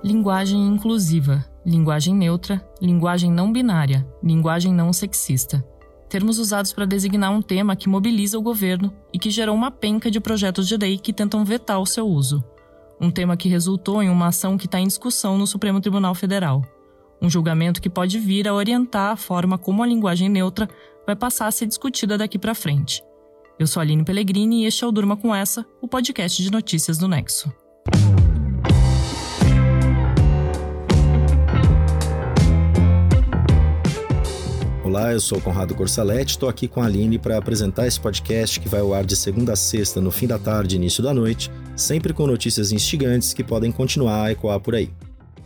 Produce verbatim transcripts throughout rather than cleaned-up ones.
Linguagem inclusiva, linguagem neutra, linguagem não binária, linguagem não sexista. Termos usados para designar um tema que mobiliza o governo e que gerou uma penca de projetos de lei que tentam vetar o seu uso. Um tema que resultou em uma ação que está em discussão no Supremo Tribunal Federal. Um julgamento que pode vir a orientar a forma como a linguagem neutra vai passar a ser discutida daqui para frente. Eu sou a Aline Pellegrini e este é o Durma Com Essa, o podcast de notícias do Nexo. Olá, eu sou o Conrado Corsaletti, estou aqui com a Aline para apresentar esse podcast que vai ao ar de segunda a sexta, no fim da tarde e início da noite, sempre com notícias instigantes que podem continuar a ecoar por aí.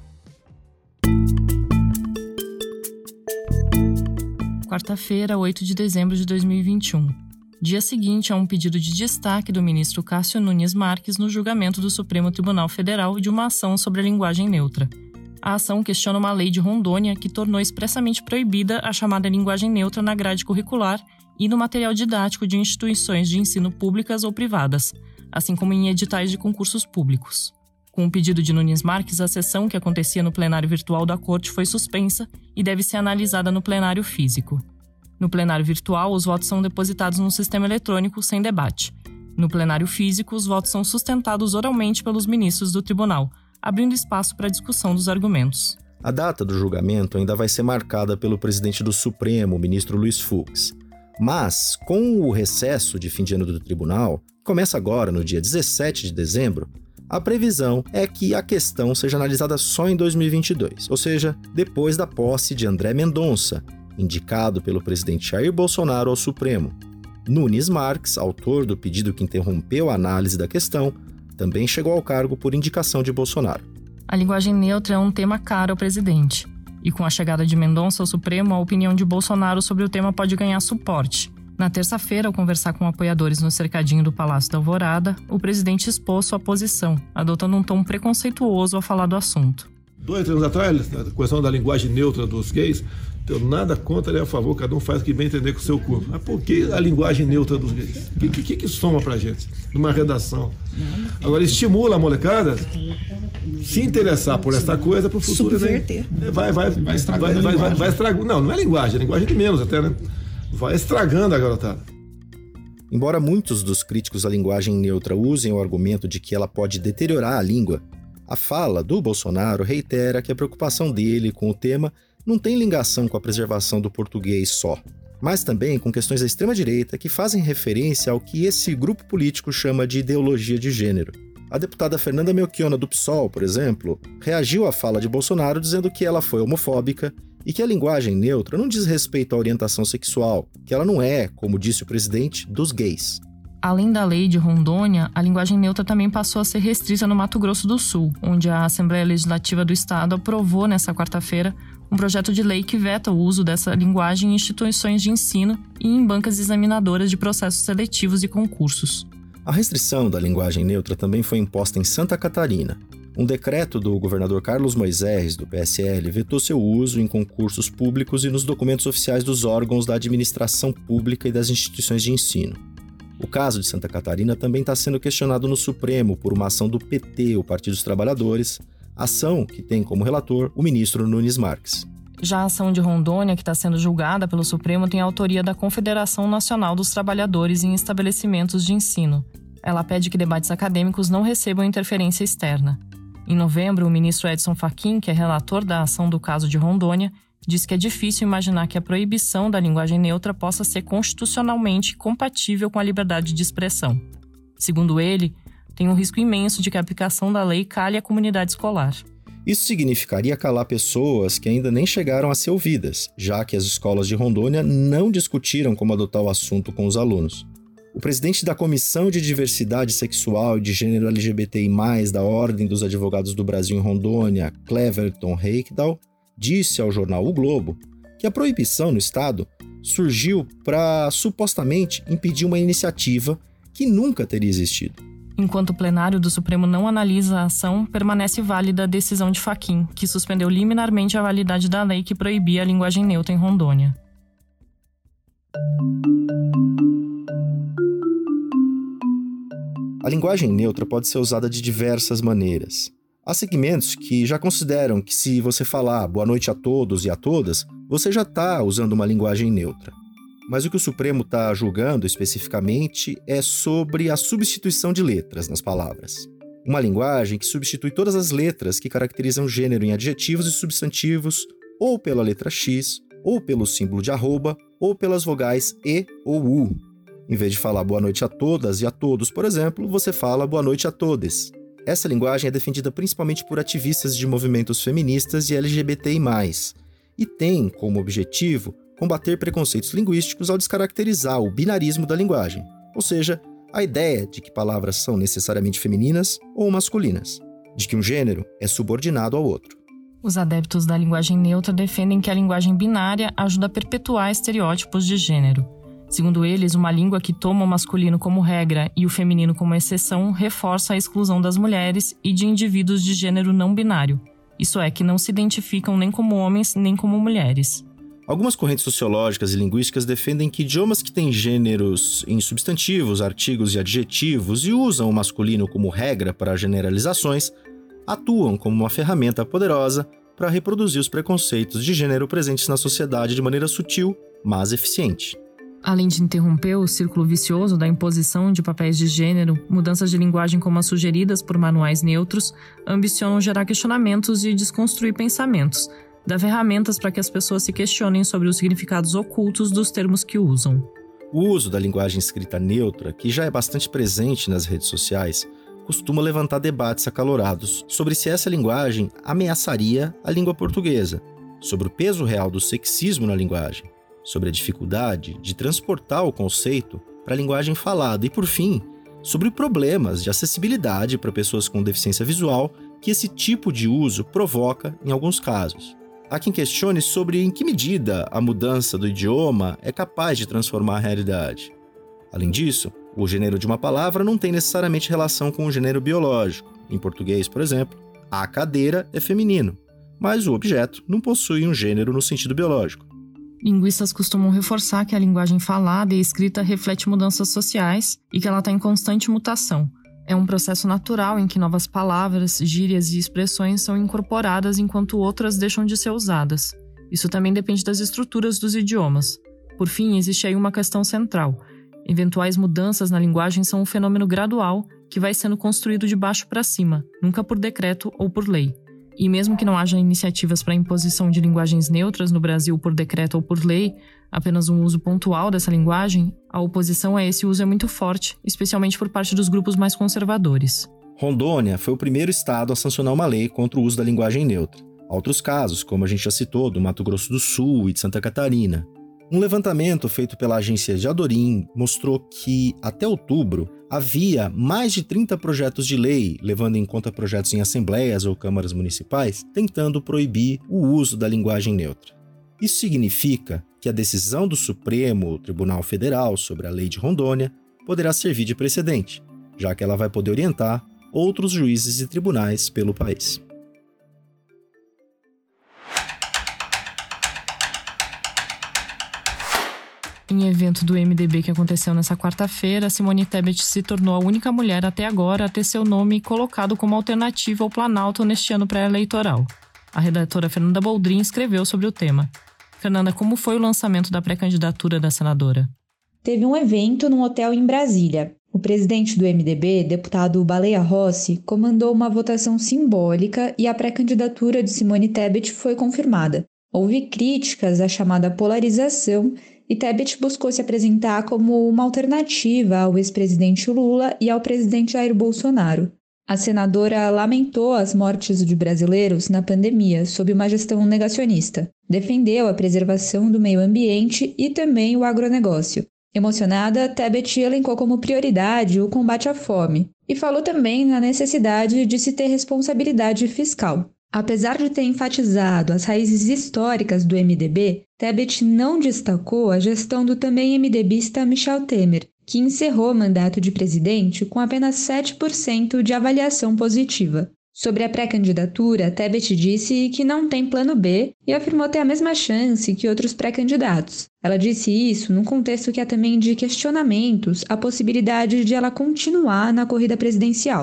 Quarta-feira, oito de dezembro de dois mil e vinte e um. Dia seguinte a um pedido de destaque do ministro Cássio Nunes Marques no julgamento do Supremo Tribunal Federal de uma ação sobre a linguagem neutra. A ação questiona uma lei de Rondônia que tornou expressamente proibida a chamada linguagem neutra na grade curricular e no material didático de instituições de ensino públicas ou privadas, assim como em editais de concursos públicos. Com o pedido de Nunes Marques, a sessão que acontecia no plenário virtual da Corte foi suspensa e deve ser analisada no plenário físico. No plenário virtual, os votos são depositados no sistema eletrônico sem debate. No plenário físico, os votos são sustentados oralmente pelos ministros do tribunal, abrindo espaço para a discussão dos argumentos. A data do julgamento ainda vai ser marcada pelo presidente do Supremo, o ministro Luiz Fux. Mas, com o recesso de fim de ano do tribunal, que começa agora no dia dezessete de dezembro, a previsão é que a questão seja analisada só em dois mil e vinte e dois, ou seja, depois da posse de André Mendonça, indicado pelo presidente Jair Bolsonaro ao Supremo. Nunes Marques, autor do pedido que interrompeu a análise da questão, também chegou ao cargo por indicação de Bolsonaro. A linguagem neutra é um tema caro ao presidente. E com a chegada de Mendonça ao Supremo, a opinião de Bolsonaro sobre o tema pode ganhar suporte. Na terça-feira, ao conversar com apoiadores no cercadinho do Palácio da Alvorada, o presidente expôs sua posição, adotando um tom preconceituoso ao falar do assunto. Dois anos atrás, a questão da linguagem neutra dos gays, tenho nada contra, ele é a favor, cada um faz o que bem entender com o seu corpo. Mas por que a linguagem neutra dos gays? O que, que, que soma pra gente numa redação? Agora, estimula a molecada se interessar por essa coisa pro futuro. Subverter. Né? Vai, vai, vai estragando vai, vai, vai estragando. Não, não é linguagem, é linguagem de menos até, né? Vai estragando a garotada. Embora muitos dos críticos da linguagem neutra usem o argumento de que ela pode deteriorar a língua, a fala do Bolsonaro reitera que a preocupação dele com o tema não tem ligação com a preservação do português só, mas também com questões da extrema-direita que fazem referência ao que esse grupo político chama de ideologia de gênero. A deputada Fernanda Melchiona do P SOL, por exemplo, reagiu à fala de Bolsonaro dizendo que ela foi homofóbica e que a linguagem neutra não diz respeito à orientação sexual, que ela não é, como disse o presidente, dos gays. Além da lei de Rondônia, a linguagem neutra também passou a ser restrita no Mato Grosso do Sul, onde a Assembleia Legislativa do Estado aprovou nesta quarta-feira um projeto de lei que veta o uso dessa linguagem em instituições de ensino e em bancas examinadoras de processos seletivos e concursos. A restrição da linguagem neutra também foi imposta em Santa Catarina. Um decreto do governador Carlos Moisés, do P S L, vetou seu uso em concursos públicos e nos documentos oficiais dos órgãos da administração pública e das instituições de ensino. O caso de Santa Catarina também está sendo questionado no Supremo por uma ação do P T, o Partido dos Trabalhadores, ação que tem como relator o ministro Nunes Marques. Já a ação de Rondônia, que está sendo julgada pelo Supremo, tem a autoria da Confederação Nacional dos Trabalhadores em Estabelecimentos de Ensino. Ela pede que debates acadêmicos não recebam interferência externa. Em novembro, o ministro Edson Fachin, que é relator da ação do caso de Rondônia, disse que é difícil imaginar que a proibição da linguagem neutra possa ser constitucionalmente compatível com a liberdade de expressão. Segundo ele, tem um risco imenso de que a aplicação da lei calhe a comunidade escolar. Isso significaria calar pessoas que ainda nem chegaram a ser ouvidas, já que as escolas de Rondônia não discutiram como adotar o assunto com os alunos. O presidente da Comissão de Diversidade Sexual e de Gênero L G B T I mais, da Ordem dos Advogados do Brasil em Rondônia, Cleverton Reikdal, disse ao jornal O Globo que a proibição no estado surgiu para, supostamente, impedir uma iniciativa que nunca teria existido. Enquanto o plenário do Supremo não analisa a ação, permanece válida a decisão de Fachin, que suspendeu liminarmente a validade da lei que proibia a linguagem neutra em Rondônia. A linguagem neutra pode ser usada de diversas maneiras. Há segmentos que já consideram que se você falar boa noite a todos e a todas, você já está usando uma linguagem neutra. Mas o que o Supremo está julgando especificamente é sobre a substituição de letras nas palavras. Uma linguagem que substitui todas as letras que caracterizam gênero em adjetivos e substantivos, ou pela letra X, ou pelo símbolo de arroba, ou pelas vogais E ou U. Em vez de falar boa noite a todas e a todos, por exemplo, você fala boa noite a todes. Essa linguagem é defendida principalmente por ativistas de movimentos feministas e L G B T I mais, e tem como objetivo combater preconceitos linguísticos ao descaracterizar o binarismo da linguagem, ou seja, a ideia de que palavras são necessariamente femininas ou masculinas, de que um gênero é subordinado ao outro. Os adeptos da linguagem neutra defendem que a linguagem binária ajuda a perpetuar estereótipos de gênero. Segundo eles, uma língua que toma o masculino como regra e o feminino como exceção reforça a exclusão das mulheres e de indivíduos de gênero não binário. Isso é, que não se identificam nem como homens nem como mulheres. Algumas correntes sociológicas e linguísticas defendem que idiomas que têm gêneros em substantivos, artigos e adjetivos e usam o masculino como regra para generalizações, atuam como uma ferramenta poderosa para reproduzir os preconceitos de gênero presentes na sociedade de maneira sutil, mas eficiente. Além de interromper o círculo vicioso da imposição de papéis de gênero, mudanças de linguagem como as sugeridas por manuais neutros ambicionam gerar questionamentos e desconstruir pensamentos, dar ferramentas para que as pessoas se questionem sobre os significados ocultos dos termos que usam. O uso da linguagem escrita neutra, que já é bastante presente nas redes sociais, costuma levantar debates acalorados sobre se essa linguagem ameaçaria a língua portuguesa, sobre o peso real do sexismo na linguagem, sobre a dificuldade de transportar o conceito para a linguagem falada e, por fim, sobre problemas de acessibilidade para pessoas com deficiência visual que esse tipo de uso provoca em alguns casos. Há quem questione sobre em que medida a mudança do idioma é capaz de transformar a realidade. Além disso, o gênero de uma palavra não tem necessariamente relação com o gênero biológico. Em português, por exemplo, a cadeira é feminino, mas o objeto não possui um gênero no sentido biológico. Linguistas costumam reforçar que a linguagem falada e escrita reflete mudanças sociais e que ela está em constante mutação. É um processo natural em que novas palavras, gírias e expressões são incorporadas enquanto outras deixam de ser usadas. Isso também depende das estruturas dos idiomas. Por fim, existe aí uma questão central. Eventuais mudanças na linguagem são um fenômeno gradual que vai sendo construído de baixo para cima, nunca por decreto ou por lei. E mesmo que não haja iniciativas para a imposição de linguagens neutras no Brasil por decreto ou por lei, apenas um uso pontual dessa linguagem, a oposição a esse uso é muito forte, especialmente por parte dos grupos mais conservadores. Rondônia foi o primeiro estado a sancionar uma lei contra o uso da linguagem neutra. Há outros casos, como a gente já citou, do Mato Grosso do Sul e de Santa Catarina. Um levantamento feito pela agência Jadorim mostrou que, até outubro, havia mais de trinta projetos de lei, levando em conta projetos em assembleias ou câmaras municipais, tentando proibir o uso da linguagem neutra. Isso significa que a decisão do Supremo Tribunal Federal sobre a Lei de Rondônia poderá servir de precedente, já que ela vai poder orientar outros juízes e tribunais pelo país. Em evento do M D B que aconteceu nessa quarta-feira, Simone Tebet se tornou a única mulher até agora a ter seu nome colocado como alternativa ao Planalto neste ano pré-eleitoral. A redatora Fernanda Boldrin escreveu sobre o tema. Fernanda, como foi o lançamento da pré-candidatura da senadora? Teve um evento num hotel em Brasília. O presidente do M D B, deputado Baleia Rossi, comandou uma votação simbólica e a pré-candidatura de Simone Tebet foi confirmada. Houve críticas à chamada polarização e Tebet buscou se apresentar como uma alternativa ao ex-presidente Lula e ao presidente Jair Bolsonaro. A senadora lamentou as mortes de brasileiros na pandemia sob uma gestão negacionista. Defendeu a preservação do meio ambiente e também o agronegócio. Emocionada, Tebet elencou como prioridade o combate à fome e falou também na necessidade de se ter responsabilidade fiscal. Apesar de ter enfatizado as raízes históricas do M D B, Tebet não destacou a gestão do também MDBista Michel Temer, que encerrou o mandato de presidente com apenas sete por cento de avaliação positiva. Sobre a pré-candidatura, Tebet disse que não tem plano B e afirmou ter a mesma chance que outros pré-candidatos. Ela disse isso num contexto que é também de questionamentos à possibilidade de ela continuar na corrida presidencial.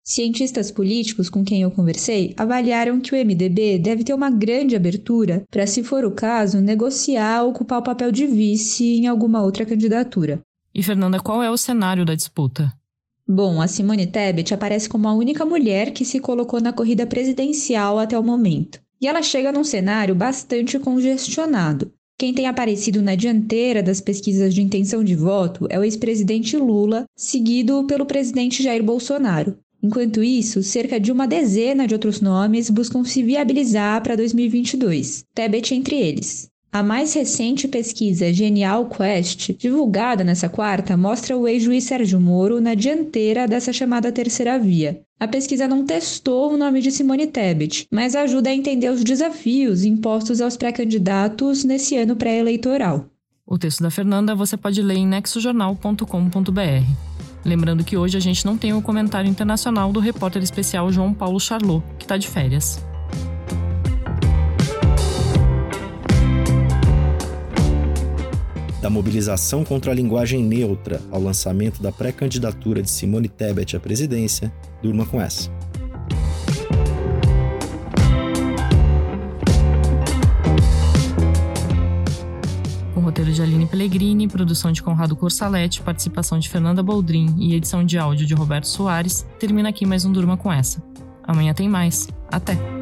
Cientistas políticos com quem eu conversei avaliaram que o M D B deve ter uma grande abertura para, se for o caso, negociar ou ocupar o papel de vice em alguma outra candidatura. E, Fernanda, qual é o cenário da disputa? Bom, a Simone Tebet aparece como a única mulher que se colocou na corrida presidencial até o momento. E ela chega num cenário bastante congestionado. Quem tem aparecido na dianteira das pesquisas de intenção de voto é o ex-presidente Lula, seguido pelo presidente Jair Bolsonaro. Enquanto isso, cerca de uma dezena de outros nomes buscam se viabilizar para dois mil e vinte e dois, Tebet entre eles. A mais recente pesquisa Genial Quest, divulgada nessa quarta, mostra o ex-juiz Sérgio Moro na dianteira dessa chamada terceira via. A pesquisa não testou o nome de Simone Tebet, mas ajuda a entender os desafios impostos aos pré-candidatos nesse ano pré-eleitoral. O texto da Fernanda você pode ler em nexo jornal ponto com ponto b r. Lembrando que hoje a gente não tem o comentário internacional do repórter especial João Paulo Charlot, que está de férias. Da mobilização contra a linguagem neutra ao lançamento da pré-candidatura de Simone Tebet à presidência, durma com essa. Com roteiro de Aline Pellegrini, produção de Conrado Corsaletti, participação de Fernanda Boldrin e edição de áudio de Roberto Soares, termina aqui mais um Durma com essa. Amanhã tem mais. Até!